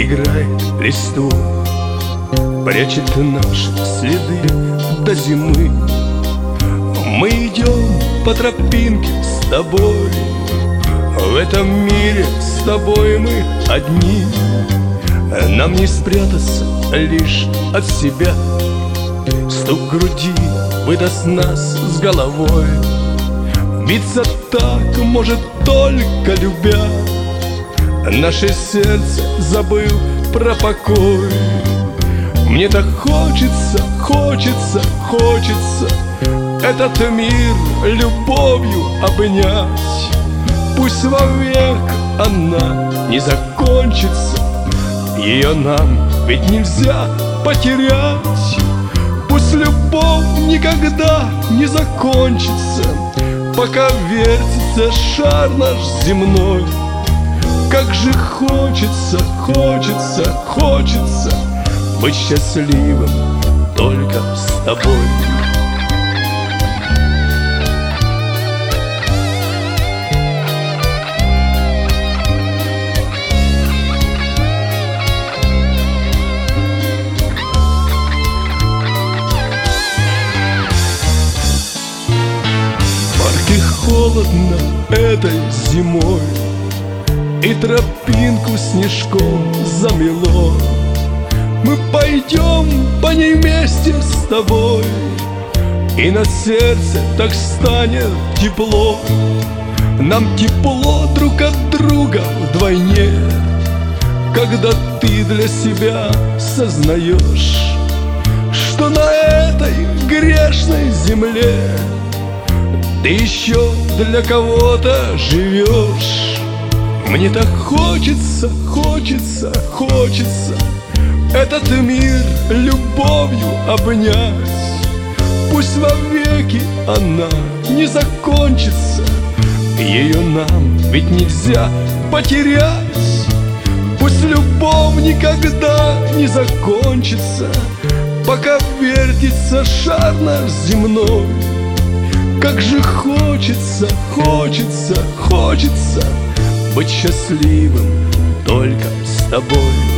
играет листвой, прячет наши следы до зимы. Мы идем по тропинке с тобой, в этом мире с тобой мы одни. Нам не спрятаться лишь от себя, стук груди выдаст нас с головой. Биться так может только любя, наше сердце забыл про покой. Мне так хочется, хочется, хочется этот мир любовью обнять. Пусть вовек она не закончится, ее нам ведь нельзя потерять. Пусть любовь никогда не закончится, пока вертится шар наш земной. Как же хочется, хочется, хочется быть счастливым только с тобой. Холодно этой зимой, и тропинку снежком замело. Мы пойдем по ней вместе с тобой, и на сердце так станет тепло. Нам тепло друг от друга вдвойне, когда ты для себя сознаешь, что на этой грешной земле ты еще для кого-то живешь. Мне так хочется, хочется, хочется этот мир любовью обнять. Пусть вовеки она не закончится, ее нам ведь нельзя потерять. Пусть любовь никогда не закончится, пока вертится шар наш земной. Как же хочется, хочется, хочется быть счастливым только с тобой.